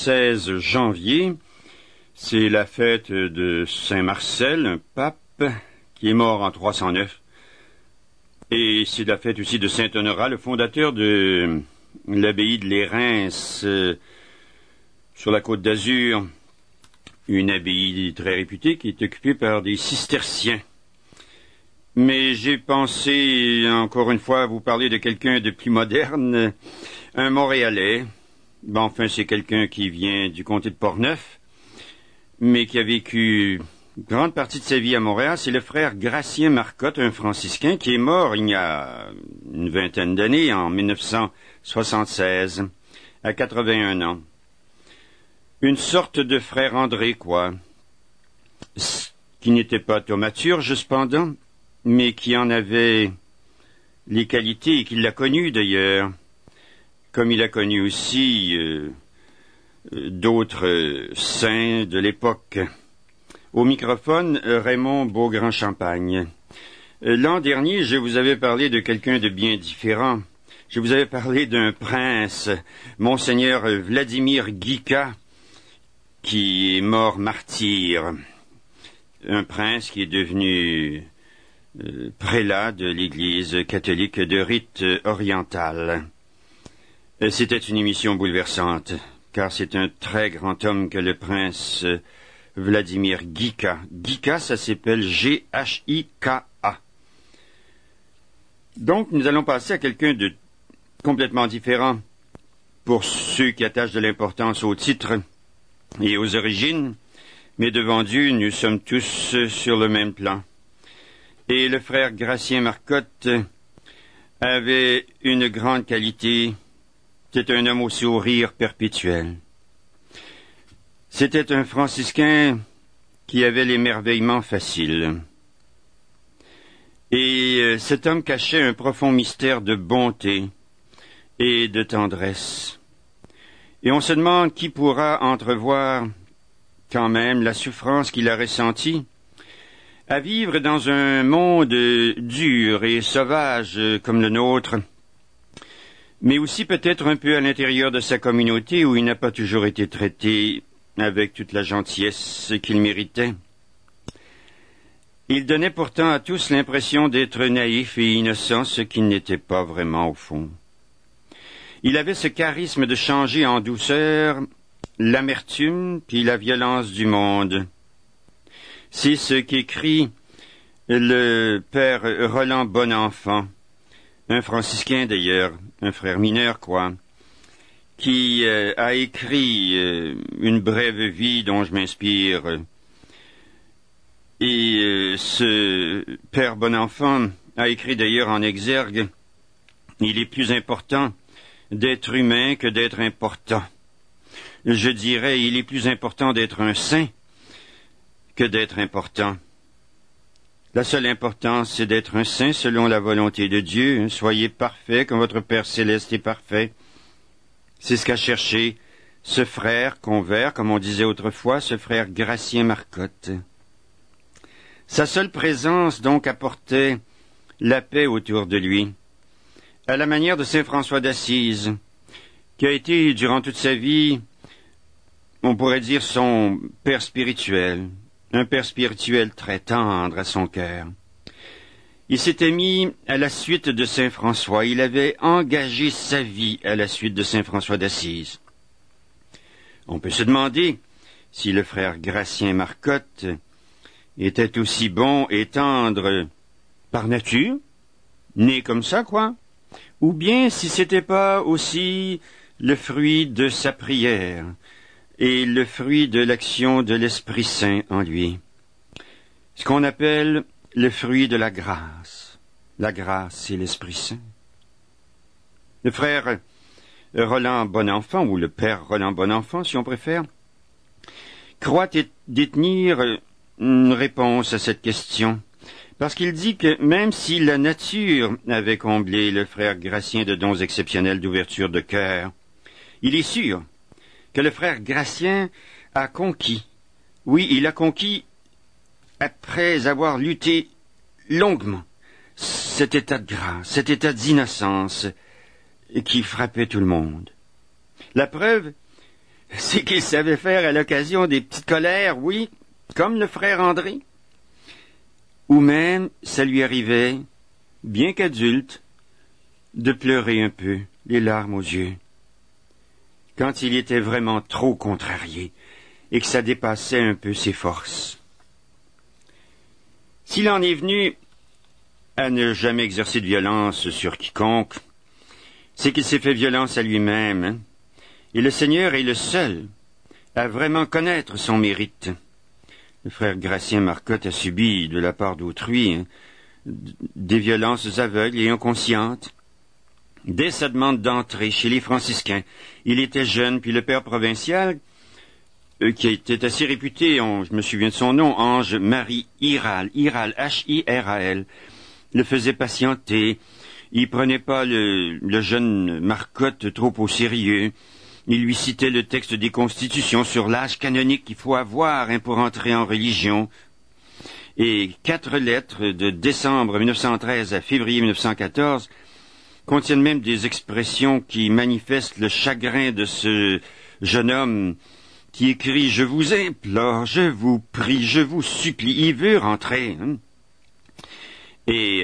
16 janvier, c'est la fête de Saint Marcel, un pape qui est mort en 309. Et c'est la fête aussi de Saint Honorat, le fondateur de l'abbaye de Lérins sur la Côte d'Azur, une abbaye très réputée qui est occupée par des cisterciens. Mais j'ai pensé, encore une fois, vous parler de quelqu'un de plus moderne, un Montréalais. Ben, enfin, c'est quelqu'un qui vient du comté de Portneuf, mais qui a vécu une grande partie de sa vie à Montréal. C'est le frère Gratien Marcotte, un franciscain, qui est mort il y a une vingtaine d'années, en 1976, à 81 ans. Une sorte de frère André, quoi, qui n'était pas thaumaturge, cependant, mais qui en avait les qualités et qui l'a connu d'ailleurs, comme il a connu aussi d'autres saints de l'époque. Au microphone, Raymond Beaugrand-Champagne. L'an dernier, je vous avais parlé de quelqu'un de bien différent. Je vous avais parlé d'un prince, Monseigneur Vladimir Guica, qui est mort martyr. Un prince qui est devenu prélat de l'Église catholique de rite oriental. C'était une émission bouleversante, car c'est un très grand homme que le prince Vladimir Guica. Guica, ça s'appelle G-H-I-K-A. Donc, nous allons passer à quelqu'un de complètement différent. Pour ceux qui attachent de l'importance au titre et aux origines, mais devant Dieu, nous sommes tous sur le même plan. Et le frère Gratien Marcotte avait une grande qualité. C'était un homme au sourire perpétuel. C'était un franciscain qui avait l'émerveillement facile. Et cet homme cachait un profond mystère de bonté et de tendresse. Et on se demande qui pourra entrevoir quand même la souffrance qu'il a ressentie à vivre dans un monde dur et sauvage comme le nôtre, mais aussi peut-être un peu à l'intérieur de sa communauté où il n'a pas toujours été traité avec toute la gentillesse qu'il méritait. Il donnait pourtant à tous l'impression d'être naïf et innocent, ce qu'il n'était pas vraiment au fond. Il avait ce charisme de changer en douceur l'amertume puis la violence du monde. C'est ce qu'écrit le père Roland Bonenfant, un franciscain d'ailleurs, un frère mineur quoi, qui a écrit une brève vie dont je m'inspire. Et ce père Bonenfant a écrit d'ailleurs en exergue, il est plus important d'être humain que d'être important. Je dirais, il est plus important d'être un saint que d'être important. La seule importance, c'est d'être un saint selon la volonté de Dieu. Soyez parfaits comme votre Père céleste est parfait. C'est ce qu'a cherché ce frère convert, comme on disait autrefois, ce frère Gratien Marcotte. Sa seule présence, donc, apportait la paix autour de lui, à la manière de saint François d'Assise, qui a été, durant toute sa vie, on pourrait dire son père spirituel, un père spirituel très tendre à son cœur. Il s'était mis à la suite de saint François, il avait engagé sa vie à la suite de saint François d'Assise. On peut se demander si le frère Gratien Marcotte était aussi bon et tendre par nature, né comme ça, quoi, ou bien si c'était pas aussi le fruit de sa prière et le fruit de l'action de l'Esprit Saint en lui. Ce qu'on appelle le fruit de la grâce. La grâce, c'est l'Esprit Saint. Le frère Roland Bonenfant, ou le père Roland Bonenfant, si on préfère, croit détenir une réponse à cette question, parce qu'il dit que même si la nature avait comblé le frère Gratien de dons exceptionnels d'ouverture de cœur, il est sûr que le frère Gratien a conquis. Oui, il a conquis après avoir lutté longuement cet état de grâce, cet état d'innocence qui frappait tout le monde. La preuve, c'est qu'il savait faire à l'occasion des petites colères, oui, comme le frère André. Ou même, ça lui arrivait, bien qu'adulte, de pleurer un peu, les larmes aux yeux, quand il était vraiment trop contrarié et que ça dépassait un peu ses forces. S'il en est venu à ne jamais exercer de violence sur quiconque, c'est qu'il s'est fait violence à lui-même, hein? Et le Seigneur est le seul à vraiment connaître son mérite. Le frère Gratien Marcotte a subi de la part d'autrui des violences aveugles et inconscientes. Dès sa demande d'entrée chez les franciscains, il était jeune, puis le père provincial, qui était assez réputé, je me souviens de son nom, Ange-Marie Hiral, Hiral, le faisait patienter. Il prenait pas le jeune Marcotte trop au sérieux. Il lui citait le texte des Constitutions sur l'âge canonique qu'il faut avoir pour entrer en religion. Et 4 lettres de décembre 1913 à février 1914 contiennent même des expressions qui manifestent le chagrin de ce jeune homme qui écrit « Je vous implore, je vous prie, je vous supplie ». Il veut rentrer. Hein? Et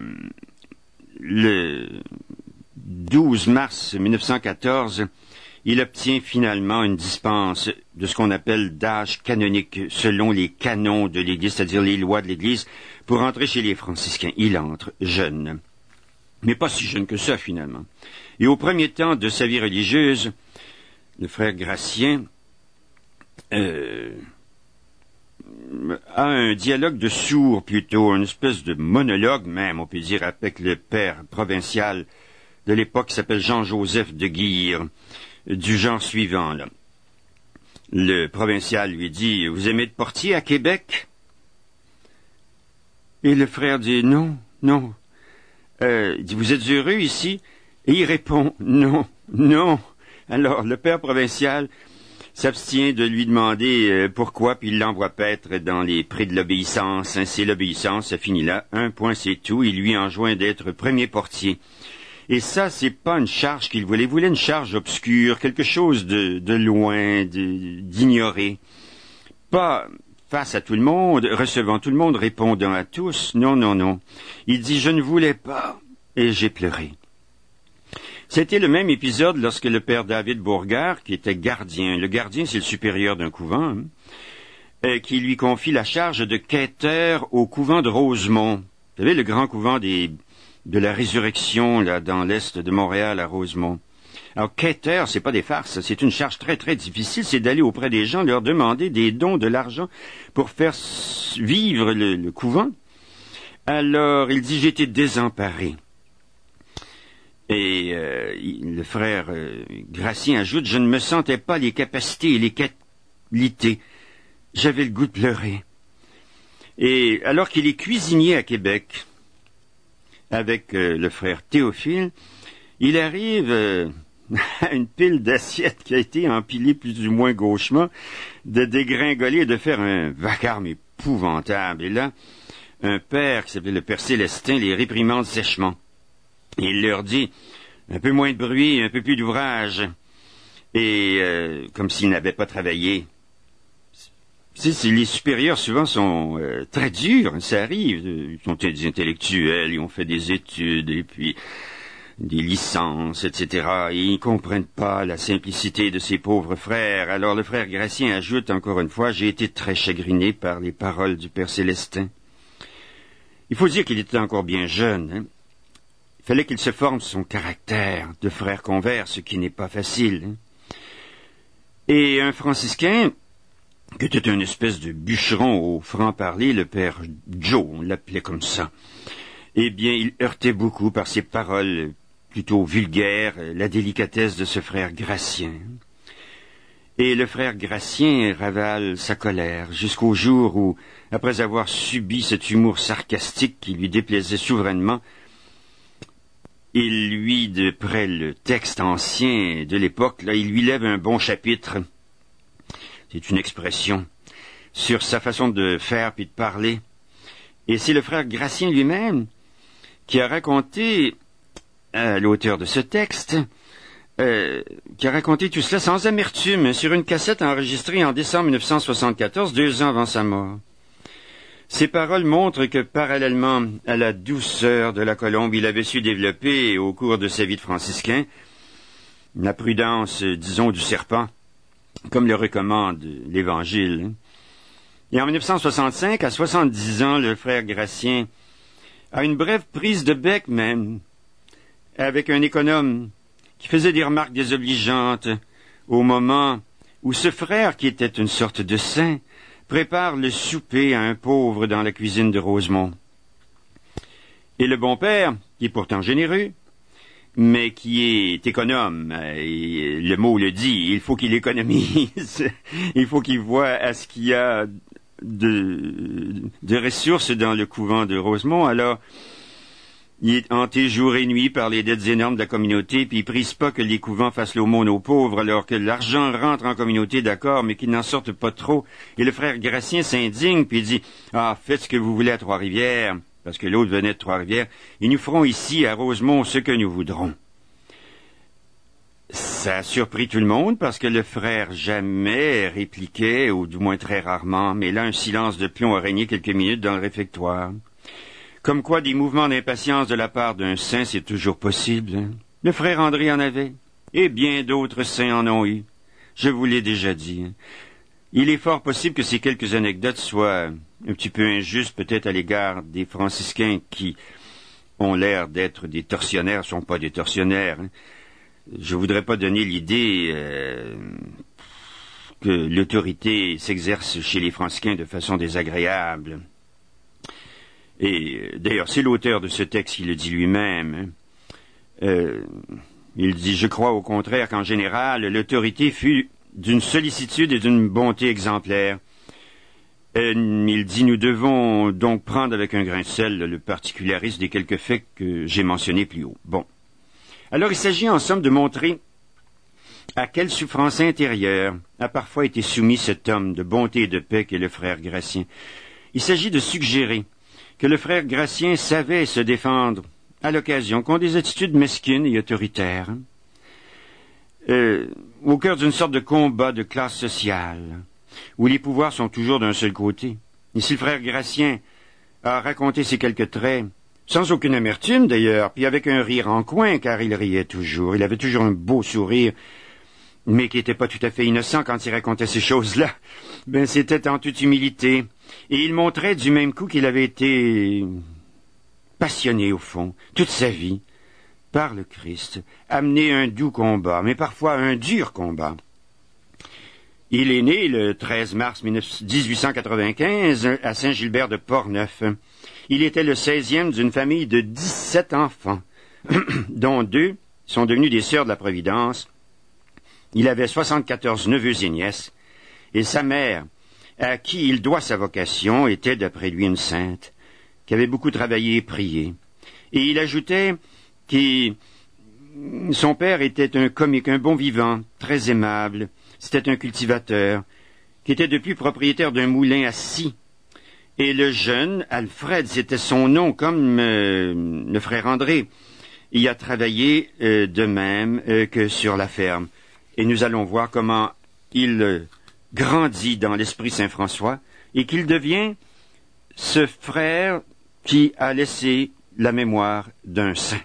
le 12 mars 1914, il obtient finalement une dispense de ce qu'on appelle d'âge canonique selon les canons de l'Église, c'est-à-dire les lois de l'Église, pour entrer chez les franciscains. Il entre jeune, mais pas si jeune que ça finalement. Et au premier temps de sa vie religieuse, le frère Gratien a un dialogue de sourds plutôt, une espèce de monologue même, on peut dire, avec le père provincial de l'époque qui s'appelle Jean-Joseph de Guire, du genre suivant, là. Le provincial lui dit « Vous aimez de portier à Québec ?» Et le frère dit « Non, non. » Il dit « Vous êtes heureux ici ?» Et il répond « Non, non. » Alors le père provincial s'abstient de lui demander pourquoi, puis il l'envoie paître dans les prés de l'obéissance. Hein, c'est l'obéissance, ça finit là. Un point, c'est tout. Il lui enjoint d'être premier portier. Et ça, c'est pas une charge qu'il voulait. Il voulait une charge obscure, quelque chose de loin, d'ignoré. Pas face à tout le monde, recevant tout le monde, répondant à tous. Non, non, non. Il dit, je ne voulais pas. Et j'ai pleuré. C'était le même épisode lorsque le père David Bourgard, qui était gardien, le gardien c'est le supérieur d'un couvent, qui lui confie la charge de quêteur au couvent de Rosemont. Vous savez, le grand couvent de la résurrection, là, dans l'est de Montréal, à Rosemont. Alors, quêteur, c'est pas des farces, c'est une charge très, très difficile, c'est d'aller auprès des gens, leur demander des dons, de l'argent, pour faire vivre le couvent. Alors, il dit, j'étais désemparé. Et le frère Gratien ajoute, je ne me sentais pas les capacités et les qualités. J'avais le goût de pleurer. Et alors qu'il est cuisinier à Québec, avec le frère Théophile, il arrive à une pile d'assiettes qui a été empilée plus ou moins gauchement, de dégringoler et de faire un vacarme épouvantable. Et là, un père qui s'appelait le père Célestin les réprimande sèchement. Et il leur dit, un peu moins de bruit, un peu plus d'ouvrage, et comme s'ils n'avaient pas travaillé. Les supérieurs, souvent, sont très durs, ça arrive. Ils sont des intellectuels, ils ont fait des études, et puis des licences, etc. Et ils ne comprennent pas la simplicité de ces pauvres frères. Alors le frère Gratien ajoute encore une fois, j'ai été très chagriné par les paroles du père Célestin. Il faut dire qu'il était encore bien jeune, hein. Il fallait qu'il se forme son caractère de frère convers, ce qui n'est pas facile. Hein. Et un franciscain, qui était une espèce de bûcheron au franc-parler, le père Joe, on l'appelait comme ça, eh bien, il heurtait beaucoup par ses paroles plutôt vulgaires la délicatesse de ce frère Gratien. Et le frère Gratien ravale sa colère jusqu'au jour où, après avoir subi cet humour sarcastique qui lui déplaisait souverainement, il lui, de près le texte ancien de l'époque, là, il lui lève un bon chapitre. C'est une expression sur sa façon de faire puis de parler. Et c'est le frère Gratien lui-même qui a raconté à l'auteur de ce texte qui a raconté tout cela sans amertume sur une cassette enregistrée en décembre 1974, 2 ans avant sa mort. Ces paroles montrent que, parallèlement à la douceur de la colombe, il avait su développer, au cours de sa vie de franciscain, la prudence, disons, du serpent, comme le recommande l'Évangile. Et en 1965, à 70 ans, le frère Gratien a une brève prise de bec même, avec un économe qui faisait des remarques désobligeantes au moment où ce frère, qui était une sorte de saint, prépare le souper à un pauvre dans la cuisine de Rosemont. Et le bon père, qui est pourtant généreux, mais qui est économe, et le mot le dit, il faut qu'il économise, il faut qu'il voie à ce qu'il y a de ressources dans le couvent de Rosemont. Alors, il est hanté jour et nuit par les dettes énormes de la communauté, puis il prise pas que les couvents fassent l'aumône aux pauvres, alors que l'argent rentre en communauté, d'accord, mais qu'il n'en sorte pas trop. Et le frère Gratien s'indigne, puis il dit, « Ah, faites ce que vous voulez à Trois-Rivières, parce que l'autre venait de Trois-Rivières, et nous ferons ici, à Rosemont, ce que nous voudrons. » Ça a surpris tout le monde, parce que le frère jamais répliquait, ou du moins très rarement, mais là, un silence de plomb a régné quelques minutes dans le réfectoire. Comme quoi des mouvements d'impatience de la part d'un saint, c'est toujours possible. Hein? Le frère André en avait, et bien d'autres saints en ont eu. Je vous l'ai déjà dit. Hein? Il est fort possible que ces quelques anecdotes soient un petit peu injustes, peut-être à l'égard des franciscains qui ont l'air d'être des tortionnaires, ne sont pas des tortionnaires. Hein? Je voudrais pas donner l'idée que l'autorité s'exerce chez les franciscains de façon désagréable. Et d'ailleurs, c'est l'auteur de ce texte qui le dit lui-même. Il dit, je crois au contraire qu'en général, l'autorité fut d'une sollicitude et d'une bonté exemplaires. Il dit, nous devons donc prendre avec un grain de sel le particularisme des quelques faits que j'ai mentionnés plus haut. Bon. Alors, il s'agit en somme de montrer à quelle souffrance intérieure a parfois été soumis cet homme de bonté et de paix qu'est le frère Gratien. Il s'agit de suggérer que le frère Gratien savait se défendre à l'occasion contre des attitudes mesquines et autoritaires, au cœur d'une sorte de combat de classe sociale, où les pouvoirs sont toujours d'un seul côté. Et si le frère Gratien a raconté ces quelques traits, sans aucune amertume d'ailleurs, puis avec un rire en coin, car il riait toujours, il avait toujours un beau sourire, mais qui n'était pas tout à fait innocent quand il racontait ces choses-là, ben c'était en toute humilité. Et il montrait du même coup qu'il avait été passionné au fond, toute sa vie, par le Christ, amené un doux combat, mais parfois un dur combat. Il est né le 13 mars 1895 à Saint-Gilbert de Portneuf. Il était le 16e d'une famille de 17 enfants, dont 2 sont devenus des sœurs de la Providence. Il avait 74 neveux et nièces, et sa mère, à qui il doit sa vocation, était d'après lui une sainte, qui avait beaucoup travaillé et prié. Et il ajoutait que son père était un comique, un bon vivant, très aimable. C'était un cultivateur, qui était depuis propriétaire d'un moulin à scie. Et le jeune, Alfred, c'était son nom, comme le frère André. Il a travaillé de même que sur la ferme. Et nous allons voir comment il grandit dans l'esprit Saint-François et qu'il devient ce frère qui a laissé la mémoire d'un saint.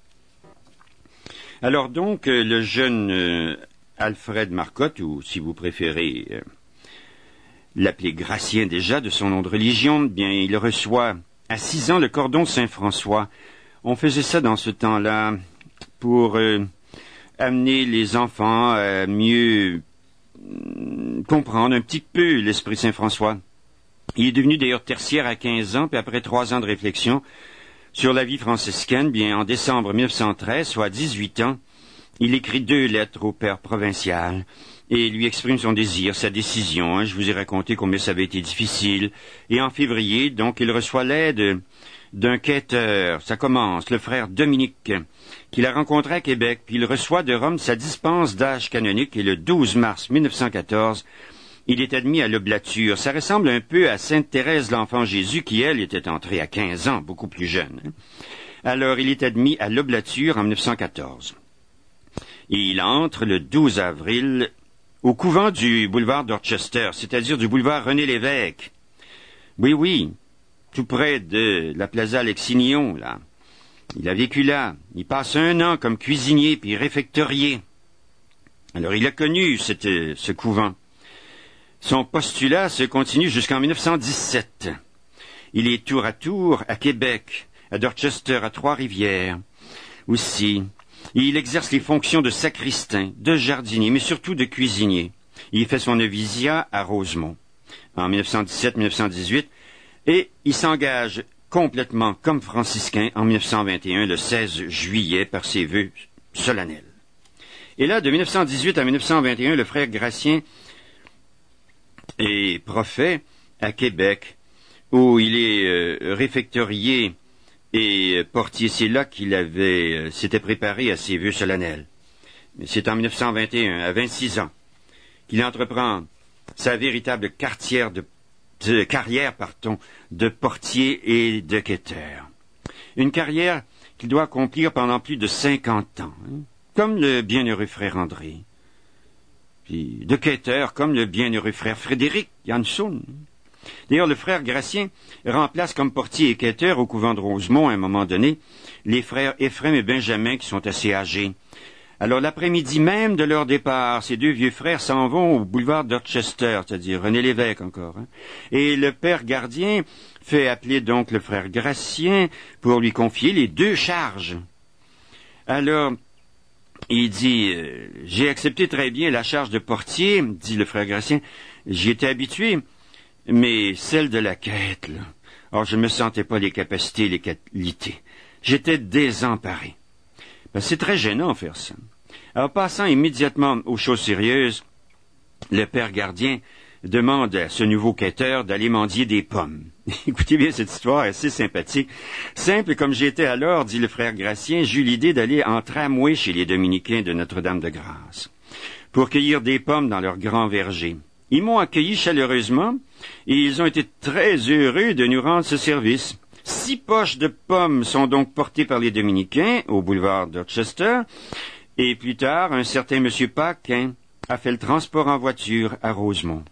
Alors donc, le jeune Alfred Marcotte, ou si vous préférez l'appeler Gratien déjà, de son nom de religion, bien, il reçoit à 6 ans le cordon Saint-François. On faisait ça dans ce temps-là pour amener les enfants à mieux comprendre un petit peu l'esprit Saint-François. Il est devenu d'ailleurs tertiaire à 15 ans, puis après 3 ans de réflexion sur la vie franciscaine, bien, en décembre 1913, soit 18 ans, il écrit 2 lettres au père provincial et lui exprime son désir, sa décision. Je vous ai raconté combien ça avait été difficile. Et en février, donc, il reçoit l'aide d'un quêteur. Ça commence, le frère Dominique, qu'il a rencontré à Québec, puis il reçoit de Rome sa dispense d'âge canonique, et le 12 mars 1914, il est admis à l'oblature. Ça ressemble un peu à Sainte Thérèse l'Enfant Jésus, qui, elle, était entrée à 15 ans, beaucoup plus jeune. Alors, il est admis à l'oblature en 1914. et il entre le 12 avril au couvent du boulevard Dorchester, c'est-à-dire du boulevard René-Lévesque. Oui, tout près de la Plaza Lexignon, là. Il a vécu là. Il passe 1 an comme cuisinier puis réfectorier. Alors, il a connu ce couvent. Son postulat se continue jusqu'en 1917. Il est tour à tour à Québec, à Dorchester, à Trois-Rivières aussi. Il exerce les fonctions de sacristain, de jardinier, mais surtout de cuisinier. Il fait son noviciat à Rosemont en 1917-1918 et il s'engage complètement comme franciscain en 1921, le 16 juillet, par ses vœux solennels. Et là, de 1918 à 1921, le frère Gratien est prophète à Québec, où il est réfectorier et portier. C'est là qu'il s'était préparé à ses vœux solennels. Mais c'est en 1921, à 26 ans, qu'il entreprend sa véritable carrière de portier et de quêteur. Une carrière qu'il doit accomplir pendant plus de 50 ans, comme le bienheureux frère André. Puis de quêteur, comme le bienheureux frère Frédéric Jansson. D'ailleurs, le frère Gratien remplace comme portier et quêteur au couvent de Rosemont, à un moment donné, les frères Éphrem et Benjamin, qui sont assez âgés. Alors, l'après-midi même de leur départ, ces 2 vieux frères s'en vont au boulevard Dorchester, c'est-à-dire René-Lévesque encore. Et le père gardien fait appeler donc le frère Gratien pour lui confier les 2 charges. Alors, il dit, j'ai accepté très bien la charge de portier, dit le frère Gratien. J'y étais habitué, mais celle de la quête, là. Or, je ne me sentais pas les capacités et les qualités. J'étais désemparé. C'est très gênant faire ça. Alors, passant immédiatement aux choses sérieuses, le père gardien demande à ce nouveau quêteur d'aller mendier des pommes. Écoutez bien cette histoire assez sympathique. Simple comme j'étais alors, dit le frère Gratien, j'eus l'idée d'aller en tramway chez les dominicains de Notre-Dame-de-Grâce pour cueillir des pommes dans leur grand verger. Ils m'ont accueilli chaleureusement et ils ont été très heureux de nous rendre ce service. 6 poches de pommes sont donc portées par les dominicains au boulevard Dorchester et plus tard, un certain monsieur Paquin a fait le transport en voiture à Rosemont.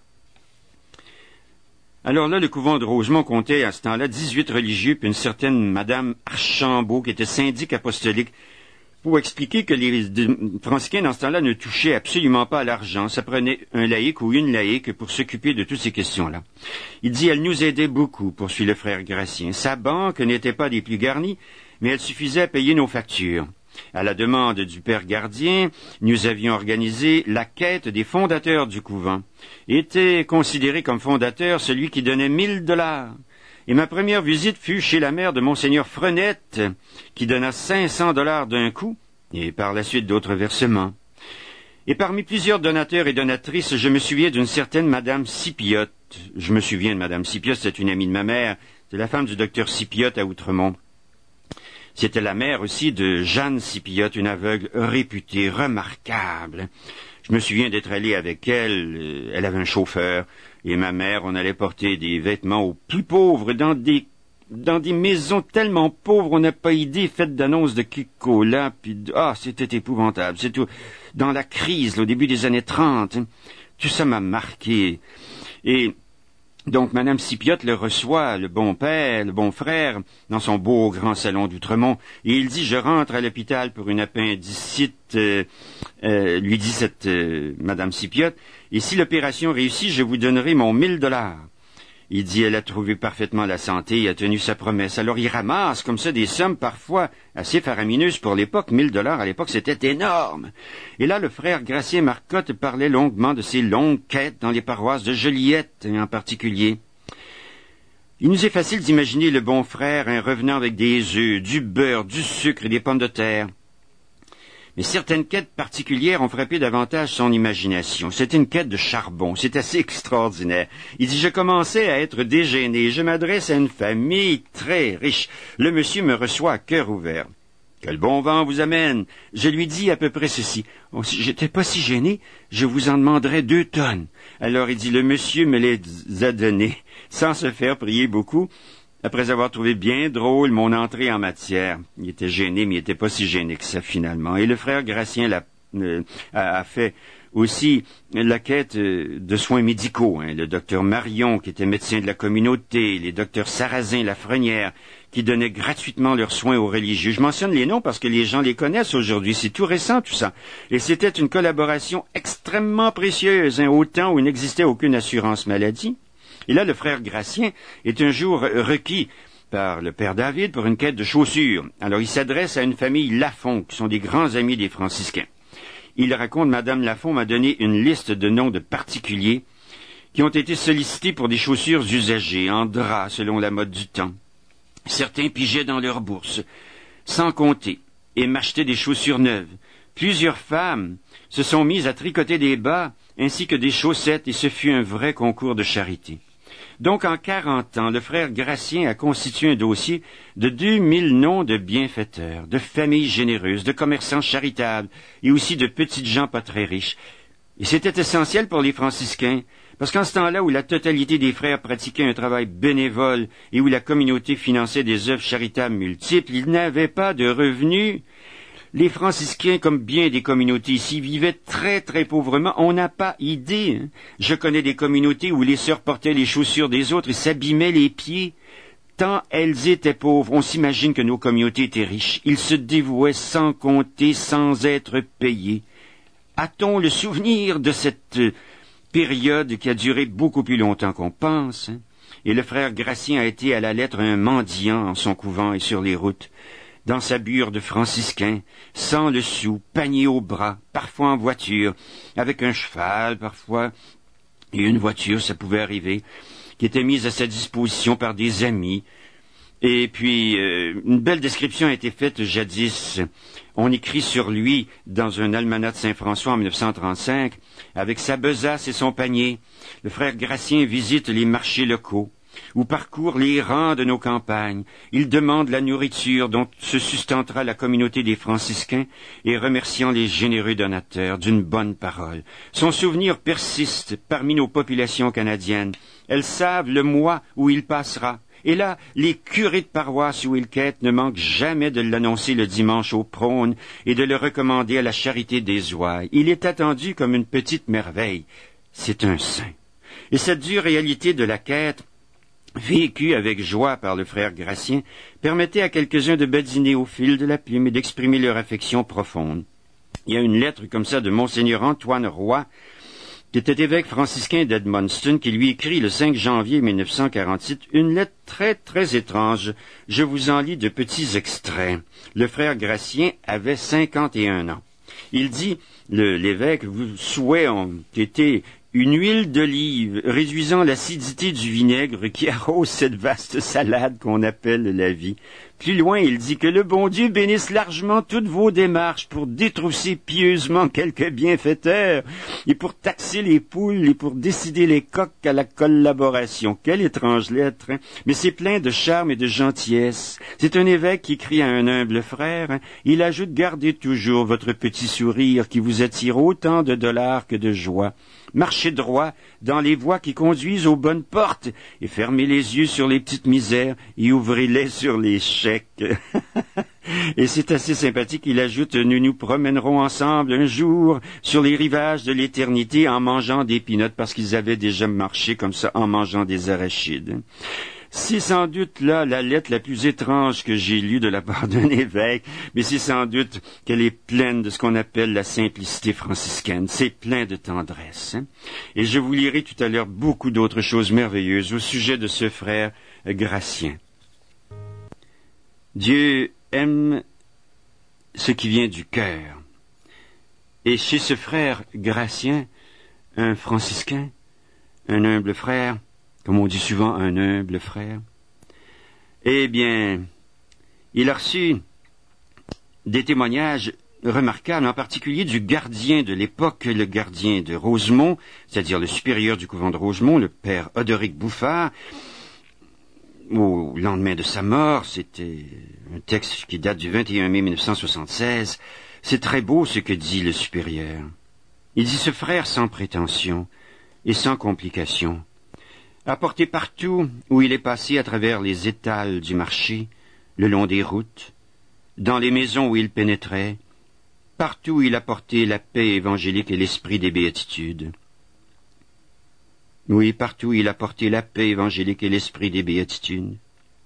Alors là, le couvent de Rosemont comptait à ce temps-là 18 religieux puis une certaine madame Archambault qui était syndic apostolique. Pour expliquer que les franciscains dans ce temps-là ne touchaient absolument pas à l'argent. Ça prenait un laïc ou une laïque pour s'occuper de toutes ces questions-là. Il dit, elle nous aidait beaucoup, poursuit le frère Gratien. Sa banque n'était pas des plus garnies, mais elle suffisait à payer nos factures. À la demande du père gardien, nous avions organisé la quête des fondateurs du couvent. Était considéré comme fondateur celui qui donnait $1000. Et ma première visite fut chez la mère de Monseigneur Frenette, qui donna $500 d'un coup, et par la suite d'autres versements. Et parmi plusieurs donateurs et donatrices, je me souviens d'une certaine Madame Sipiotte. Je me souviens de Madame Sipiotte, c'est une amie de ma mère, c'est la femme du docteur Sipiotte à Outremont. C'était la mère aussi de Jeanne Sipiotte, une aveugle réputée, remarquable. Je me souviens d'être allé avec elle, elle avait un chauffeur, et ma mère, on allait porter des vêtements aux plus pauvres, dans des maisons tellement pauvres, on n'a pas idée, faites d'annonces de Coca-Cola, puis c'était épouvantable, c'est tout. Dans la crise, là, au début des années 30, tout ça m'a marqué. Et donc, Madame Sipiotte le reçoit, le bon père, le bon frère, dans son beau grand salon d'Outremont, et il dit, je rentre à l'hôpital pour une appendicite, lui dit cette Madame Sipiotte, et si l'opération réussit, je vous donnerai mon $1000. Il dit, elle a trouvé parfaitement la santé et a tenu sa promesse. Alors il ramasse comme ça des sommes parfois assez faramineuses pour l'époque. $1000 à l'époque, c'était énorme. Et là, le frère Gratien Marcotte parlait longuement de ses longues quêtes dans les paroisses de Joliette en particulier. Il nous est facile d'imaginer le bon frère revenant avec des œufs, du beurre, du sucre et des pommes de terre. Mais certaines quêtes particulières ont frappé davantage son imagination. C'était une quête de charbon. C'est assez extraordinaire. Il dit, je commençais à être dégêné. Je m'adresse à une famille très riche. Le monsieur me reçoit à cœur ouvert. Que le bon vent vous amène. Je lui dis à peu près ceci. Oh, si j'étais pas si gêné, je vous en demanderais 2 tonnes. Alors il dit, le monsieur me les a donnés, sans se faire prier beaucoup. Après avoir trouvé bien drôle mon entrée en matière. Il était gêné, mais il n'était pas si gêné que ça, finalement. Et le frère Gratien l'a a fait aussi la quête de soins médicaux. Le docteur Marion, qui était médecin de la communauté, les docteurs Sarrazin, Lafrenière, qui donnaient gratuitement leurs soins aux religieux. Je mentionne les noms parce que les gens les connaissent aujourd'hui. C'est tout récent, tout ça. Et c'était une collaboration extrêmement précieuse, au temps où il n'existait aucune assurance maladie. Et là, le frère Gratien est un jour requis par le père David pour une quête de chaussures. Alors, il s'adresse à une famille Lafont, qui sont des grands amis des franciscains. Il raconte, Madame Lafont m'a donné une liste de noms de particuliers qui ont été sollicités pour des chaussures usagées, en drap, selon la mode du temps. Certains pigeaient dans leurs bourses, sans compter, et m'achetaient des chaussures neuves. Plusieurs femmes se sont mises à tricoter des bas ainsi que des chaussettes, et ce fut un vrai concours de charité. Donc, en 40 ans, le frère Gratien a constitué un dossier de 2000 noms de bienfaiteurs, de familles généreuses, de commerçants charitables et aussi de petites gens pas très riches. Et c'était essentiel pour les franciscains, parce qu'en ce temps-là où la totalité des frères pratiquaient un travail bénévole et où la communauté finançait des œuvres charitables multiples, ils n'avaient pas de revenus. Les franciscains, comme bien des communautés ici, vivaient très très pauvrement. On n'a pas idée. Je connais des communautés où les sœurs portaient les chaussures des autres et s'abîmaient les pieds. Tant elles étaient pauvres, on s'imagine que nos communautés étaient riches. Ils se dévouaient sans compter, sans être payés. A-t-on le souvenir de cette période qui a duré beaucoup plus longtemps qu'on pense? Et le frère Gratien a été à la lettre un mendiant en son couvent et sur les routes. Dans sa bure de franciscain, sans le sou, panier au bras, parfois en voiture, avec un cheval parfois, et une voiture, ça pouvait arriver, qui était mise à sa disposition par des amis. Et puis, une belle description a été faite jadis. On écrit sur lui dans un almanach de Saint-François en 1935, avec sa besace et son panier. Le frère Gratien visite les marchés locaux, ou parcourt les rangs de nos campagnes. Il demande la nourriture dont se sustentera la communauté des franciscains et remerciant les généreux donateurs d'une bonne parole. Son souvenir persiste parmi nos populations canadiennes. Elles savent le mois où il passera. Et là, les curés de paroisse où il quête ne manquent jamais de l'annoncer le dimanche au prône et de le recommander à la charité des ouailles. Il est attendu comme une petite merveille. C'est un saint. Et cette dure réalité de la quête, vécue avec joie par le frère Gratien, permettait à quelques-uns de badiner au fil de la plume et d'exprimer leur affection profonde. Il y a une lettre comme ça de Monseigneur Antoine Roy, qui était évêque franciscain d'Edmundston, qui lui écrit le 5 janvier 1948 une lettre très, très étrange. Je vous en lis de petits extraits. Le frère Gratien avait 51 ans. Il dit, l'évêque, vos souhaits ont été une huile d'olive réduisant l'acidité du vinaigre qui arrose cette vaste salade qu'on appelle la vie. Plus loin, il dit que le bon Dieu bénisse largement toutes vos démarches pour détrousser pieusement quelques bienfaiteurs et pour taxer les poules et pour décider les coqs à la collaboration. Quelle étrange lettre, hein? Mais c'est plein de charme et de gentillesse. C'est un évêque qui crie à un humble frère. Il ajoute, gardez toujours votre petit sourire qui vous attire autant de dollars que de joie. Marchez droit dans les voies qui conduisent aux bonnes portes et fermez les yeux sur les petites misères et ouvrez-les sur les chèques. Et c'est assez sympathique, il ajoute, nous nous promènerons ensemble un jour sur les rivages de l'éternité en mangeant des peanuts parce qu'ils avaient déjà marché comme ça en mangeant des arachides. C'est sans doute là la lettre la plus étrange que j'ai lue de la part d'un évêque, mais c'est sans doute qu'elle est pleine de ce qu'on appelle la simplicité franciscaine. C'est plein de tendresse. Et je vous lirai tout à l'heure beaucoup d'autres choses merveilleuses au sujet de ce frère Gratien. Dieu aime ce qui vient du cœur. Et chez ce frère Gratien, un franciscain, un humble frère, comme on dit souvent, un humble frère, eh bien, il a reçu des témoignages remarquables, en particulier du gardien de l'époque, le gardien de Rosemont, c'est-à-dire le supérieur du couvent de Rosemont, le père Odoric Bouffard. Au lendemain de sa mort, c'était un texte qui date du 21 mai 1976, c'est très beau ce que dit le supérieur. Il dit, ce frère sans prétention et sans complication, apporté partout où il est passé à travers les étals du marché, le long des routes, dans les maisons où il pénétrait, partout il a porté la paix évangélique et l'esprit des béatitudes. Oui, partout il a porté la paix évangélique et l'esprit des béatitudes.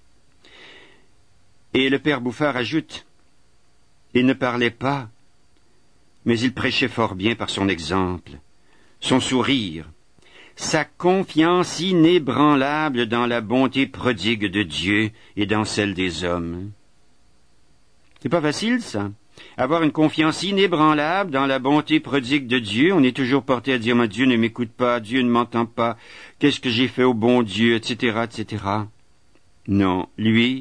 Et le père Bouffard ajoute, il ne parlait pas, mais il prêchait fort bien par son exemple, son sourire, sa confiance inébranlable dans la bonté prodigue de Dieu et dans celle des hommes. C'est pas facile, ça. Avoir une confiance inébranlable dans la bonté prodigue de Dieu. On est toujours porté à dire, mais Dieu ne m'écoute pas, Dieu ne m'entend pas, qu'est-ce que j'ai fait au bon Dieu, etc., etc. Non, lui,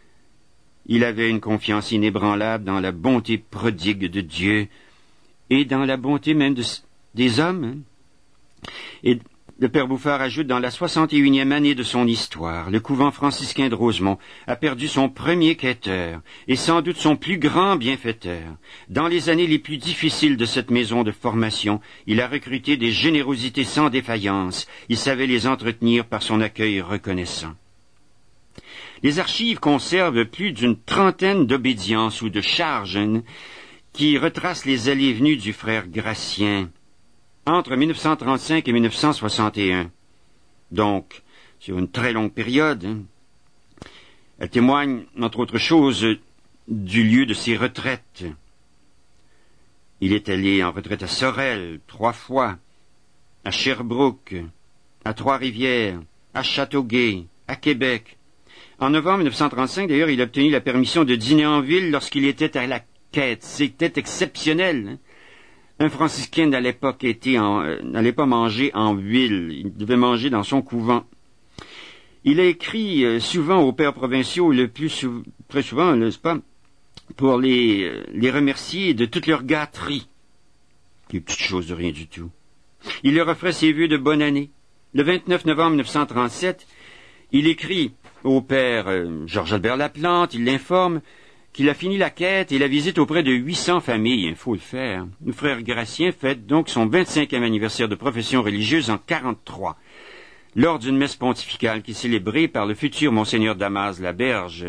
il avait une confiance inébranlable dans la bonté prodigue de Dieu et dans la bonté même des hommes. Et le père Bouffard ajoute, dans la 61e année de son histoire, le couvent franciscain de Rosemont a perdu son premier quêteur et sans doute son plus grand bienfaiteur. Dans les années les plus difficiles de cette maison de formation, il a recruté des générosités sans défaillance. Il savait les entretenir par son accueil reconnaissant. Les archives conservent plus d'une trentaine d'obédiences ou de charges qui retracent les allées et venues du frère Gratien entre 1935 et 1961. Donc, sur une très longue période. Elle témoigne, entre autres choses, du lieu de ses retraites. Il est allé en retraite à Sorel 3 fois, à Sherbrooke, à Trois-Rivières, à Châteauguay, à Québec. En novembre 1935, d'ailleurs, il a obtenu la permission de dîner en ville lorsqu'il était à la quête. C'était exceptionnel. Un franciscain n'allait pas manger en ville. Il devait manger dans son couvent. Il a écrit souvent aux pères provinciaux, très souvent, n'est-ce pas, pour les remercier de toute leur gâterie. Des petites choses de rien du tout. Il leur offrait ses vœux de bonne année. Le 29 novembre 1937, il écrit au père Georges-Albert Laplante, il l'informe qu'il a fini la quête et la visite auprès de 800 familles. Il faut le faire. Le frère Gratien fête donc son 25e anniversaire de profession religieuse en 1943, lors d'une messe pontificale qui est célébrée par le futur monseigneur Damas Laberge,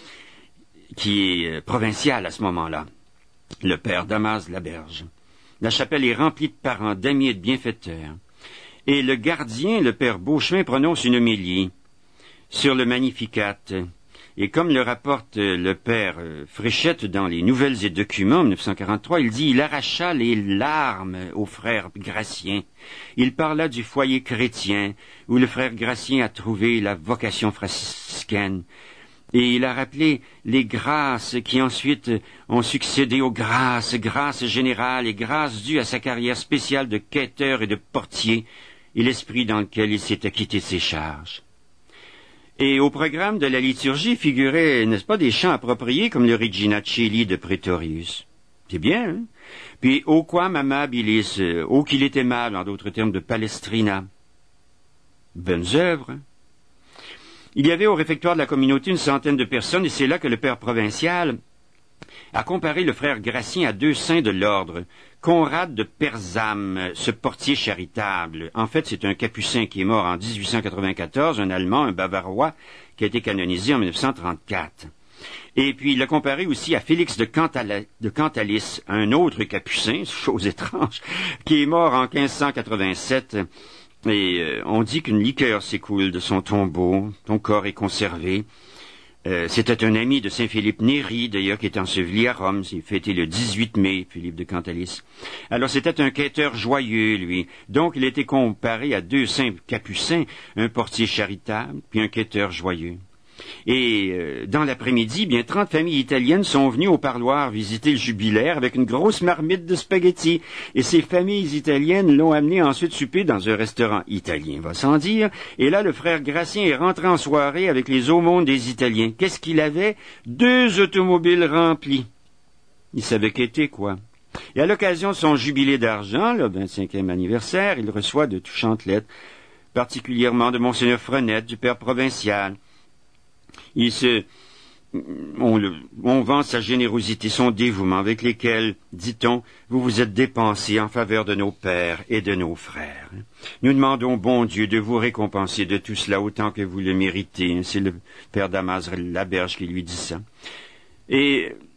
qui est provincial à ce moment-là, le père Damas Laberge. La chapelle est remplie de parents, d'amis et de bienfaiteurs. Et le gardien, le père Beauchemin, prononce une homélie sur le Magnificat. Et comme le rapporte le père Fréchette dans les Nouvelles et Documents, en 1943, il dit « Il arracha les larmes au frère Gratien. Il parla du foyer chrétien, où le frère Gratien a trouvé la vocation franciscaine. Et il a rappelé les grâces qui ensuite ont succédé aux grâces générales et grâces dues à sa carrière spéciale de quêteur et de portier, et l'esprit dans lequel il s'est acquitté de ses charges. » Et au programme de la liturgie figuraient, n'est-ce pas, des chants appropriés comme le Regina Coeli de Praetorius. C'est bien, hein? Puis, O quam amabilis, ô qu'il est aimable, en d'autres termes, de Palestrina. Bonnes œuvres. Hein? Il y avait au réfectoire de la communauté une centaine de personnes, et c'est là que le père provincial a comparé le frère Gratien à 2 saints de l'ordre. Conrad de Perzam, ce portier charitable. En fait, c'est un capucin qui est mort en 1894, un Allemand, un Bavarois, qui a été canonisé en 1934. Et puis, il l'a comparé aussi à Félix de Cantalis, un autre capucin, chose étrange, qui est mort en 1587. Et on dit qu'une liqueur s'écoule de son tombeau, son corps est conservé. C'était un ami de Saint-Philippe Néri, d'ailleurs, qui est enseveli à Rome. C'est fêté le 18 mai, Philippe de Cantalis. Alors, c'était un quêteur joyeux, lui. Donc, il était comparé à 2 saints capucins, un portier charitable, puis un quêteur joyeux. Et dans l'après-midi, 30 familles italiennes sont venues au parloir visiter le jubilaire avec une grosse marmite de spaghettis. Et ces familles italiennes l'ont amené ensuite souper dans un restaurant italien, va sans dire. Et là, le frère Gratien est rentré en soirée avec les aumônes des Italiens. Qu'est-ce qu'il avait? 2 automobiles remplies. Il savait qu'était quoi. Et à l'occasion de son jubilé d'argent, le 25e anniversaire, il reçoit de touchantes lettres, particulièrement de Monseigneur Frenette, du père provincial. On vend sa générosité, son dévouement, avec lesquels, dit-on, vous vous êtes dépensés en faveur de nos pères et de nos frères. Nous demandons, bon Dieu, de vous récompenser de tout cela autant que vous le méritez. C'est le père Damas Laberge qui lui dit ça. Et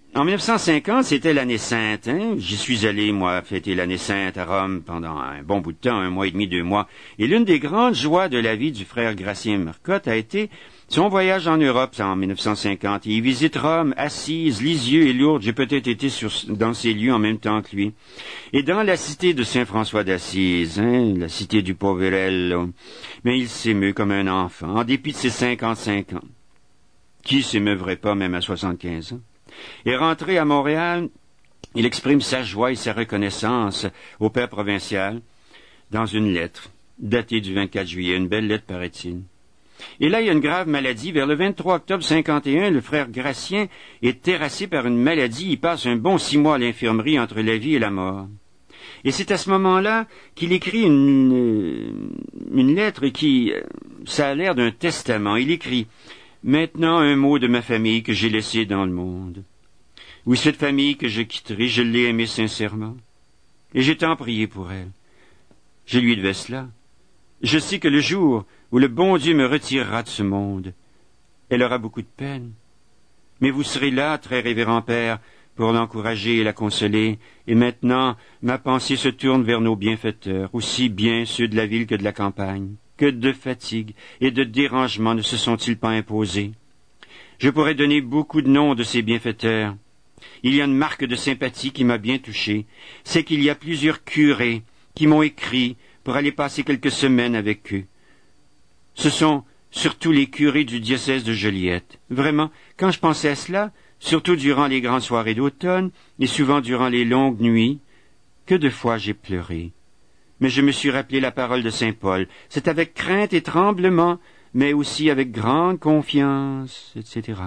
En 1950, c'était l'année sainte. J'y suis allé, moi, fêter l'année sainte à Rome pendant un bon bout de temps, 1 mois et demi, 2 mois. Et l'une des grandes joies de la vie du frère Gratien Marcotte a été son voyage en Europe, en 1950. Il visite Rome, Assise, Lisieux et Lourdes. J'ai peut-être été dans ces lieux en même temps que lui. Et dans la cité de Saint-François d'Assise, la cité du Poverello, mais il s'émeut comme un enfant, en dépit de ses 55 ans. Qui s'émeuvrait pas, même à 75 ans? Et rentré à Montréal, il exprime sa joie et sa reconnaissance au père provincial dans une lettre, datée du 24 juillet, une belle lettre, paraît-il. Et là, il y a une grave maladie. Vers le 23 octobre 51, le frère Gratien est terrassé par une maladie. Il passe un bon 6 mois à l'infirmerie entre la vie et la mort. Et c'est à ce moment-là qu'il écrit une lettre qui, ça a l'air d'un testament. Il écrit « Maintenant un mot de ma famille que j'ai laissée dans le monde. Oui, cette famille que je quitterai, je l'ai aimée sincèrement. Et j'ai tant prié pour elle. Je lui devais cela. Je sais que le jour où le bon Dieu me retirera de ce monde, elle aura beaucoup de peine. Mais vous serez là, très révérend Père, pour l'encourager et la consoler. Et maintenant, ma pensée se tourne vers nos bienfaiteurs, aussi bien ceux de la ville que de la campagne. Que de fatigue et de dérangement ne se sont-ils pas imposés? Je pourrais donner beaucoup de noms de ces bienfaiteurs. Il y a une marque de sympathie qui m'a bien touché. C'est qu'il y a plusieurs curés qui m'ont écrit pour aller passer quelques semaines avec eux. Ce sont surtout les curés du diocèse de Joliette. Vraiment, quand je pensais à cela, surtout durant les grandes soirées d'automne et souvent durant les longues nuits, que de fois j'ai pleuré. Mais je me suis rappelé la parole de saint Paul. C'est avec crainte et tremblement, mais aussi avec grande confiance, etc.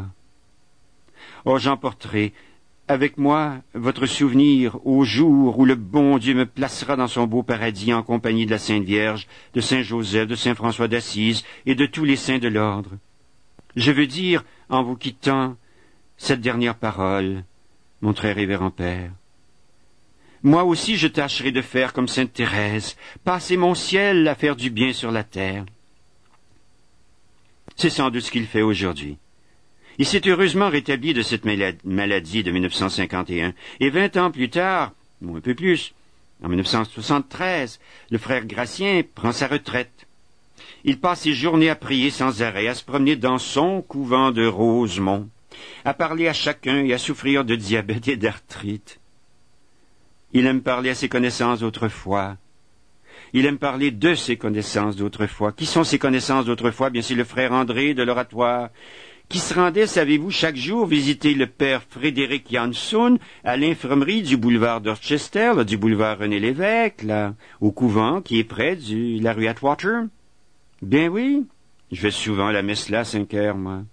Oh, j'emporterai avec moi votre souvenir au jour où le bon Dieu me placera dans son beau paradis en compagnie de la Sainte Vierge, de Saint Joseph, de Saint François d'Assise et de tous les saints de l'ordre. Je veux dire, en vous quittant, cette dernière parole, mon très révérend Père. Moi aussi je tâcherai de faire comme sainte Thérèse, passer mon ciel à faire du bien sur la terre. C'est sans doute ce qu'il fait aujourd'hui. Il s'est heureusement rétabli de cette maladie de 1951, et 20 ans plus tard, ou un peu plus, en 1973, le frère Gratien prend sa retraite. Il passe ses journées à prier sans arrêt, à se promener dans son couvent de Rosemont, à parler à chacun et à souffrir de diabète et d'arthrite. Il aime parler à ses connaissances d'autrefois. Il aime parler de ses connaissances d'autrefois. Qui sont ses connaissances d'autrefois? Bien, c'est le frère André de l'Oratoire, qui se rendait, savez-vous, chaque jour visiter le père Frédéric Jansson à l'infirmerie du boulevard Dorchester, du boulevard René Lévesque, là, au couvent qui est près de la rue Atwater. Bien oui, je vais souvent à la messe là à 5 heures, moi.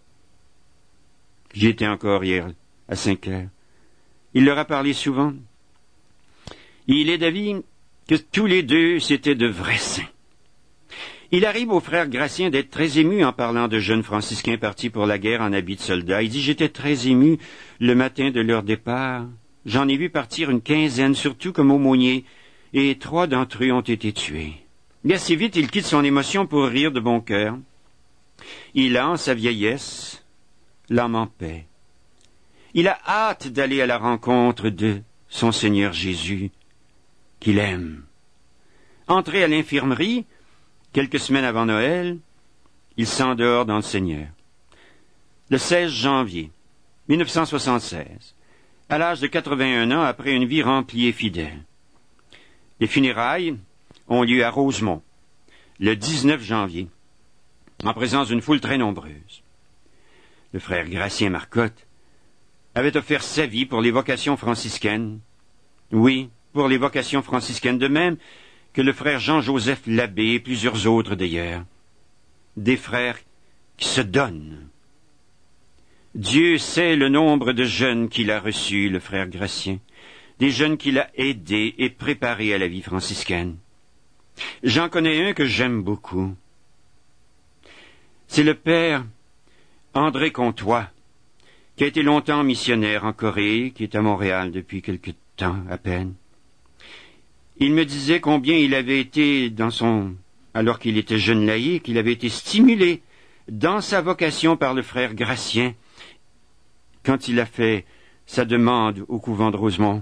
J'y étais encore hier, à 5 heures. Il leur a parlé souvent. Il est d'avis que tous les deux, c'étaient de vrais saints. Il arrive au frère Gratien d'être très ému en parlant de jeunes franciscains partis pour la guerre en habit de soldats. Il dit « J'étais très ému le matin de leur départ. J'en ai vu partir une quinzaine, surtout comme aumôniers, et 3 d'entre eux ont été tués. » Et assez vite, il quitte son émotion pour rire de bon cœur. Il a, en sa vieillesse, l'âme en paix. Il a hâte d'aller à la rencontre de son Seigneur Jésus, qu'il aime. Entré à l'infirmerie, quelques semaines avant Noël, il s'endort dans le Seigneur. Le 16 janvier 1976, à l'âge de 81 ans, après une vie remplie et fidèle. Les funérailles ont lieu à Rosemont, le 19 janvier, en présence d'une foule très nombreuse. Le frère Gratien Marcotte avait offert sa vie pour les vocations franciscaines. Oui, pour les vocations franciscaines, de même que le frère Jean-Joseph Labbé et plusieurs autres d'ailleurs. Des frères qui se donnent. Dieu sait le nombre de jeunes qu'il a reçus, le frère Gratien, des jeunes qu'il a aidés et préparés à la vie franciscaine. J'en connais un que j'aime beaucoup. C'est le père André Comtois, qui a été longtemps missionnaire en Corée, qui est à Montréal depuis quelque temps à peine. Il me disait combien il avait été alors qu'il était jeune laïc, il avait été stimulé dans sa vocation par le frère Gratien quand il a fait sa demande au couvent de Rosemont.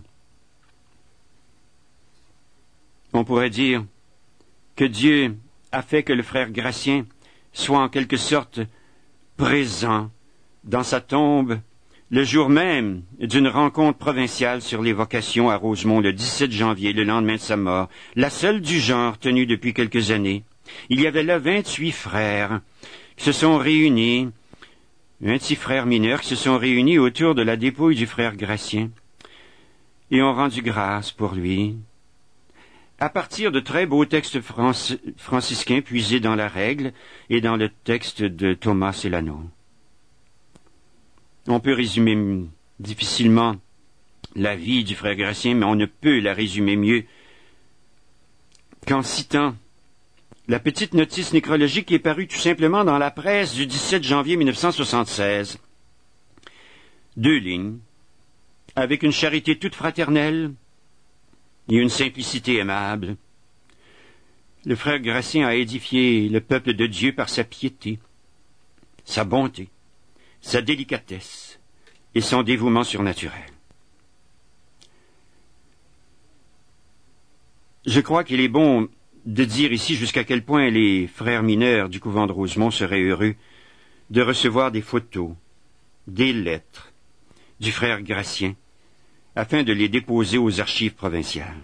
On pourrait dire que Dieu a fait que le frère Gratien soit en quelque sorte présent dans sa tombe le jour même d'une rencontre provinciale sur les vocations à Rosemont le 17 janvier, le lendemain de sa mort, la seule du genre tenue depuis quelques années. Il y avait là 28 frères qui se sont réunis, 26 frères mineurs qui se sont réunis autour de la dépouille du frère Gratien et ont rendu grâce pour lui, à partir de très beaux textes franciscains puisés dans la règle et dans le texte de Thomas Célano. On peut résumer difficilement la vie du frère Gratien, mais on ne peut la résumer mieux qu'en citant la petite notice nécrologique qui est parue tout simplement dans la presse du 17 janvier 1976. 2 lignes, avec une charité toute fraternelle et une simplicité aimable. Le frère Gratien a édifié le peuple de Dieu par sa piété, sa bonté, sa délicatesse et son dévouement surnaturel. Je crois qu'il est bon de dire ici jusqu'à quel point les frères mineurs du couvent de Rosemont seraient heureux de recevoir des photos, des lettres du frère Gratien, afin de les déposer aux archives provinciales.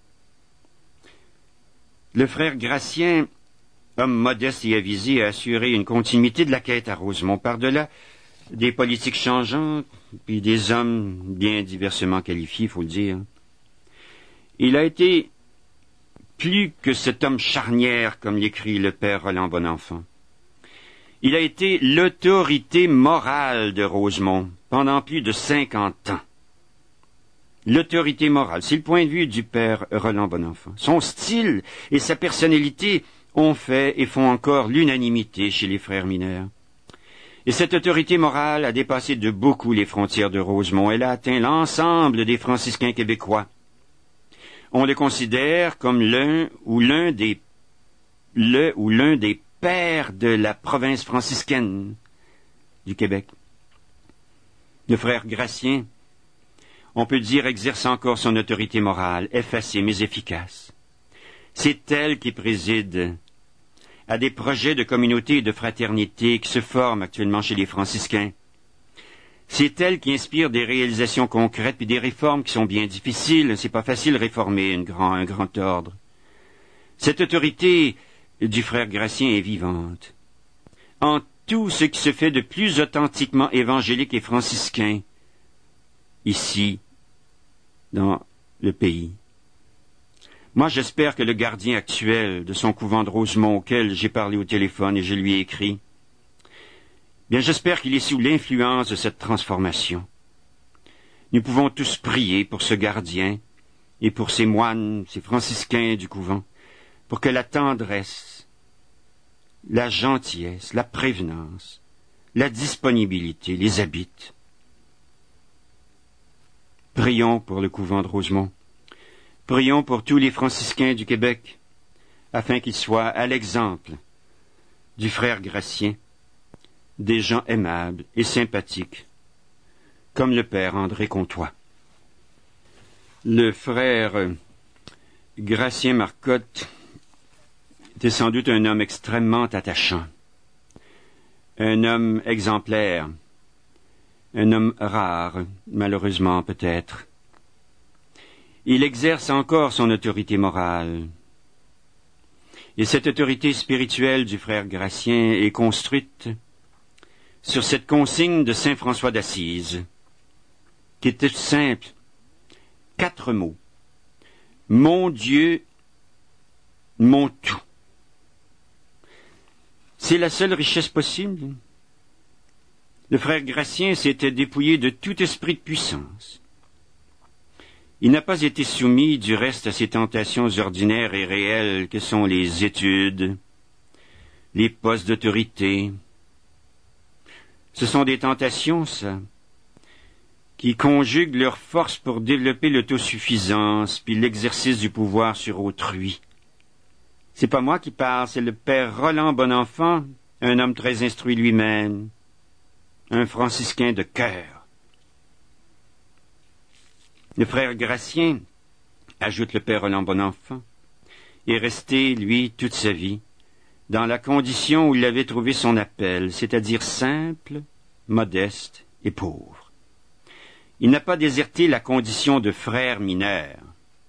Le frère Gratien, homme modeste et avisé, a assuré une continuité de la quête à Rosemont, par-delà des politiques changeantes, puis des hommes bien diversement qualifiés, il faut le dire. Il a été plus que cet homme charnière, comme l'écrit le père Roland Bonenfant. Il a été l'autorité morale de Rosemont pendant plus de 50 ans. L'autorité morale, c'est le point de vue du père Roland Bonenfant. Son style et sa personnalité ont fait et font encore l'unanimité chez les frères mineurs. Et cette autorité morale a dépassé de beaucoup les frontières de Rosemont. Elle a atteint l'ensemble des franciscains québécois. On le considère comme l'un des pères de la province franciscaine du Québec. Le frère Gratien, on peut dire, exerce encore son autorité morale, effacée mais efficace. C'est elle qui préside à des projets de communauté et de fraternité qui se forment actuellement chez les franciscains. C'est elle qui inspire des réalisations concrètes puis des réformes qui sont bien difficiles. C'est pas facile de réformer un grand ordre. Cette autorité du frère Gratien est vivante. En tout ce qui se fait de plus authentiquement évangélique et franciscain, ici, dans le pays. Moi, j'espère que le gardien actuel de son couvent de Rosemont, auquel j'ai parlé au téléphone et je lui ai écrit, bien, j'espère qu'il est sous l'influence de cette transformation. Nous pouvons tous prier pour ce gardien et pour ces moines, ces franciscains du couvent, pour que la tendresse, la gentillesse, la prévenance, la disponibilité les habitent. Prions pour le couvent de Rosemont. Prions pour tous les franciscains du Québec, afin qu'ils soient à l'exemple du frère Gratien, des gens aimables et sympathiques, comme le père André Comtois. Le frère Gratien Marcotte était sans doute un homme extrêmement attachant, un homme exemplaire, un homme rare, malheureusement peut-être. Il exerce encore son autorité morale. Et cette autorité spirituelle du frère Gratien est construite sur cette consigne de saint François d'Assise, qui était simple. 4 mots. Mon Dieu, mon tout. C'est la seule richesse possible. Le frère Gratien s'était dépouillé de tout esprit de puissance. Il n'a pas été soumis du reste à ces tentations ordinaires et réelles que sont les études, les postes d'autorité. Ce sont des tentations, ça, qui conjuguent leurs forces pour développer l'autosuffisance puis l'exercice du pouvoir sur autrui. C'est pas moi qui parle, c'est le père Roland Bonenfant, un homme très instruit lui-même, un franciscain de cœur. Le frère Gratien, ajoute le père Roland Bonenfant, est resté, lui, toute sa vie, dans la condition où il avait trouvé son appel, c'est-à-dire simple, modeste et pauvre. Il n'a pas déserté la condition de frère mineur.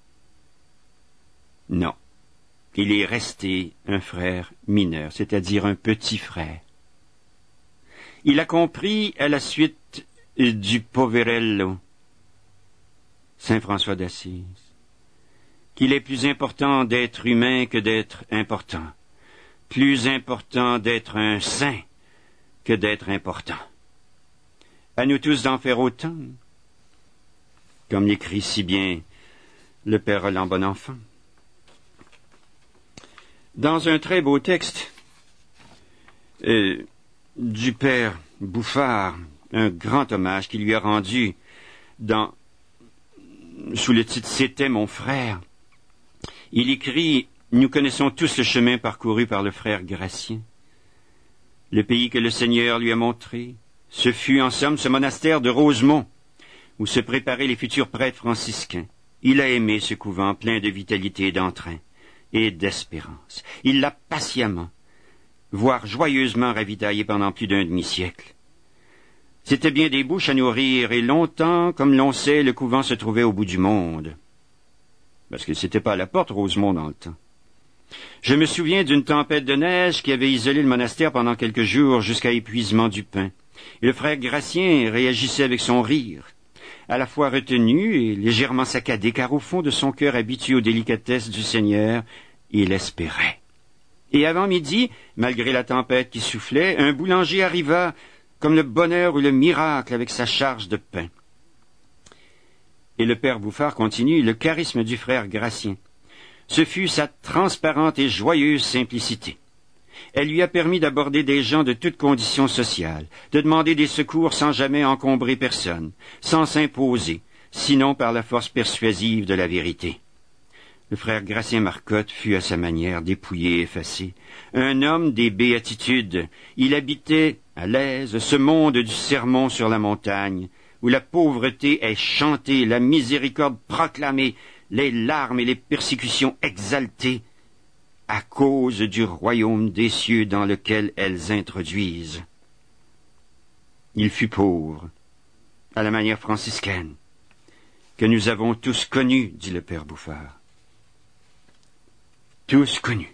Non, il est resté un frère mineur, c'est-à-dire un petit frère. Il a compris, à la suite du Poverello, Saint François d'Assise, qu'il est plus important d'être humain que d'être important, plus important d'être un saint que d'être important. À nous tous d'en faire autant, comme l'écrit si bien le père Roland Bonenfant. Dans un très beau texte du père Bouffard, un grand hommage qu'il lui a rendu sous le titre « C'était mon frère », il écrit « Nous connaissons tous le chemin parcouru par le frère Gratien. Le pays que le Seigneur lui a montré, ce fut en somme ce monastère de Rosemont, où se préparaient les futurs prêtres franciscains. Il a aimé ce couvent plein de vitalité et d'entrain et d'espérance. Il l'a patiemment, voire joyeusement ravitaillé pendant plus d'un demi-siècle. C'était bien des bouches à nourrir, et longtemps, comme l'on sait, le couvent se trouvait au bout du monde. Parce que c'était pas à la porte Rosemont dans le temps. Je me souviens d'une tempête de neige qui avait isolé le monastère pendant quelques jours jusqu'à épuisement du pain. Et le frère Gratien réagissait avec son rire, à la fois retenu et légèrement saccadé, car au fond de son cœur habitué aux délicatesses du Seigneur, il espérait. Et avant midi, malgré la tempête qui soufflait, un boulanger arriva, comme le bonheur ou le miracle, avec sa charge de pain. Et le père Bouffard continue, le charisme du frère Gratien. Ce fut sa transparente et joyeuse simplicité. Elle lui a permis d'aborder des gens de toutes conditions sociales, de demander des secours sans jamais encombrer personne, sans s'imposer, sinon par la force persuasive de la vérité. Le frère Gratien Marcotte fut à sa manière dépouillé et effacé. Un homme des béatitudes, il habitait à l'aise ce monde du sermon sur la montagne, où la pauvreté est chantée, la miséricorde proclamée, les larmes et les persécutions exaltées, à cause du royaume des cieux dans lequel elles introduisent. Il fut pauvre, à la manière franciscaine, que nous avons tous connu, dit le père Bouffard. Tous connus.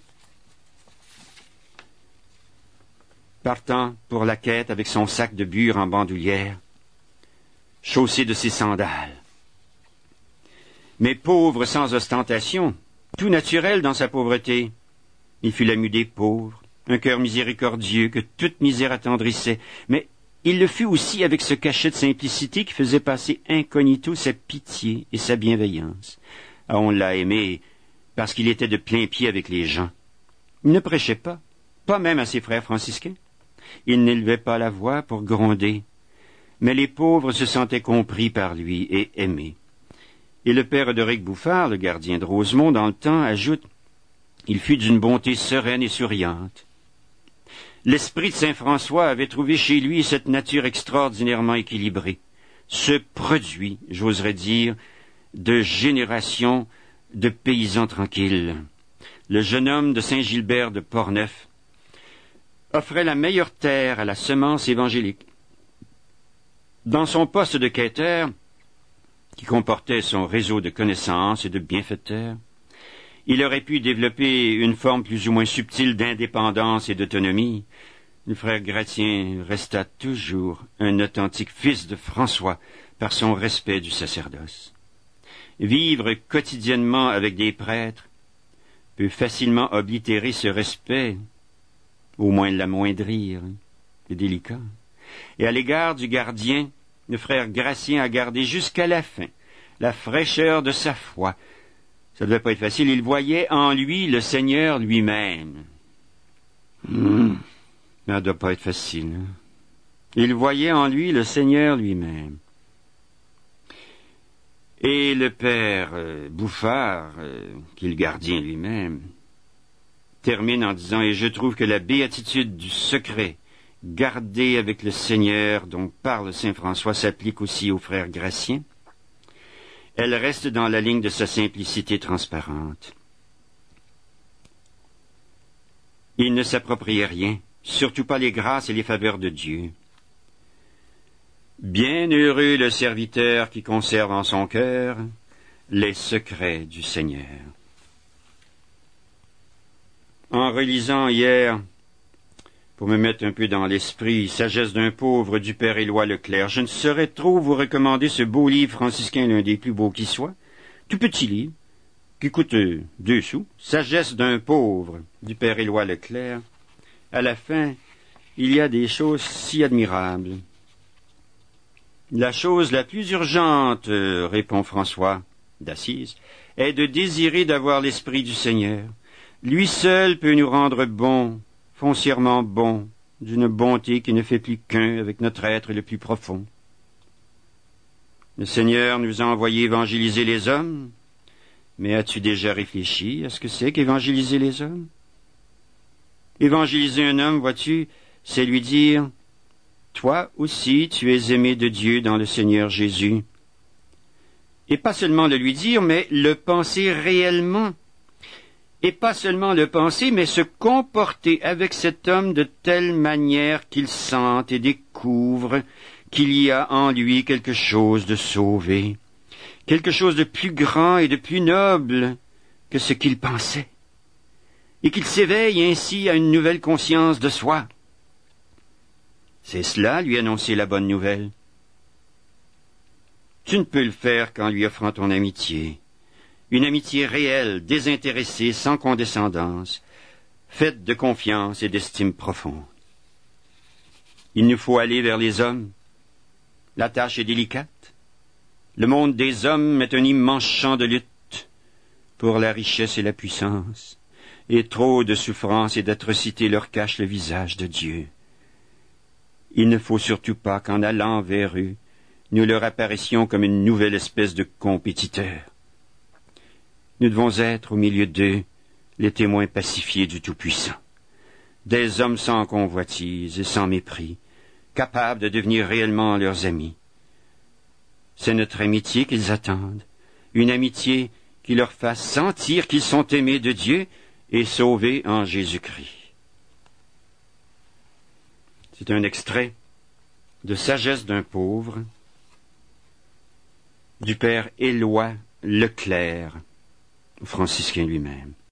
Partant pour la quête avec son sac de bure en bandoulière, chaussé de ses sandales. Mais pauvre sans ostentation, tout naturel dans sa pauvreté. Il fut l'ami des pauvres, un cœur miséricordieux que toute misère attendrissait, mais il le fut aussi avec ce cachet de simplicité qui faisait passer incognito sa pitié et sa bienveillance. Ah, on l'a aimé parce qu'il était de plein pied avec les gens. Il ne prêchait pas même à ses frères franciscains. Il n'élevait pas la voix pour gronder, mais les pauvres se sentaient compris par lui et aimés. Et le père Roderick Bouffard, le gardien de Rosemont dans le temps, ajoute « Il fut d'une bonté sereine et souriante. L'esprit de Saint François avait trouvé chez lui cette nature extraordinairement équilibrée, ce produit, j'oserais dire, de génération de paysans tranquilles. Le jeune homme de Saint-Gilbert de Portneuf offrait la meilleure terre à la semence évangélique. Dans son poste de quêteur, qui comportait son réseau de connaissances et de bienfaiteurs, il aurait pu développer une forme plus ou moins subtile d'indépendance et d'autonomie. Le frère Gratien resta toujours un authentique fils de François par son respect du sacerdoce. Vivre quotidiennement avec des prêtres peut facilement oblitérer ce respect, au moins l'amoindrir. C'est délicat. Et à l'égard du gardien, le frère Gratien a gardé jusqu'à la fin la fraîcheur de sa foi. Ça ne devait pas être facile. Il voyait en lui le Seigneur lui-même. Ça ne doit pas être facile. Hein? Il voyait en lui le Seigneur lui-même. Et le père Bouffard, qui est le gardien lui-même, termine en disant « Et je trouve que la béatitude du secret gardé avec le Seigneur dont parle saint François s'applique aussi aux frères Gratien. Elle reste dans la ligne de sa simplicité transparente. Il ne s'appropriait rien, surtout pas les grâces et les faveurs de Dieu. Bienheureux le serviteur qui conserve en son cœur les secrets du Seigneur. En relisant hier, pour me mettre un peu dans l'esprit, Sagesse d'un pauvre du père Éloi Leclerc, je ne saurais trop vous recommander ce beau livre franciscain, l'un des plus beaux qui soit, tout petit livre, qui coûte 2 sous, Sagesse d'un pauvre du père Éloi Leclerc. À la fin, il y a des choses si admirables. La chose la plus urgente, répond François d'Assise, est de désirer d'avoir l'Esprit du Seigneur. Lui seul peut nous rendre bons, foncièrement bons, d'une bonté qui ne fait plus qu'un avec notre être le plus profond. Le Seigneur nous a envoyé évangéliser les hommes, mais as-tu déjà réfléchi à ce que c'est qu'évangéliser les hommes? Évangéliser un homme, vois-tu, c'est lui dire « Toi aussi, tu es aimé de Dieu dans le Seigneur Jésus. » Et pas seulement le lui dire, mais le penser réellement. Et pas seulement le penser, mais se comporter avec cet homme de telle manière qu'il sente et découvre qu'il y a en lui quelque chose de sauvé, quelque chose de plus grand et de plus noble que ce qu'il pensait, et qu'il s'éveille ainsi à une nouvelle conscience de soi. C'est cela, lui annoncer la bonne nouvelle. Tu ne peux le faire qu'en lui offrant ton amitié, une amitié réelle, désintéressée, sans condescendance, faite de confiance et d'estime profonde. Il nous faut aller vers les hommes. La tâche est délicate. Le monde des hommes est un immense champ de lutte pour la richesse et la puissance, et trop de souffrances et d'atrocités leur cachent le visage de Dieu. Il ne faut surtout pas qu'en allant vers eux, nous leur apparaissions comme une nouvelle espèce de compétiteurs. Nous devons être, au milieu d'eux, les témoins pacifiés du Tout-Puissant, des hommes sans convoitise et sans mépris, capables de devenir réellement leurs amis. C'est notre amitié qu'ils attendent, une amitié qui leur fasse sentir qu'ils sont aimés de Dieu et sauvés en Jésus-Christ. C'est un extrait de Sagesse d'un pauvre du père Éloi Leclerc, franciscain lui-même.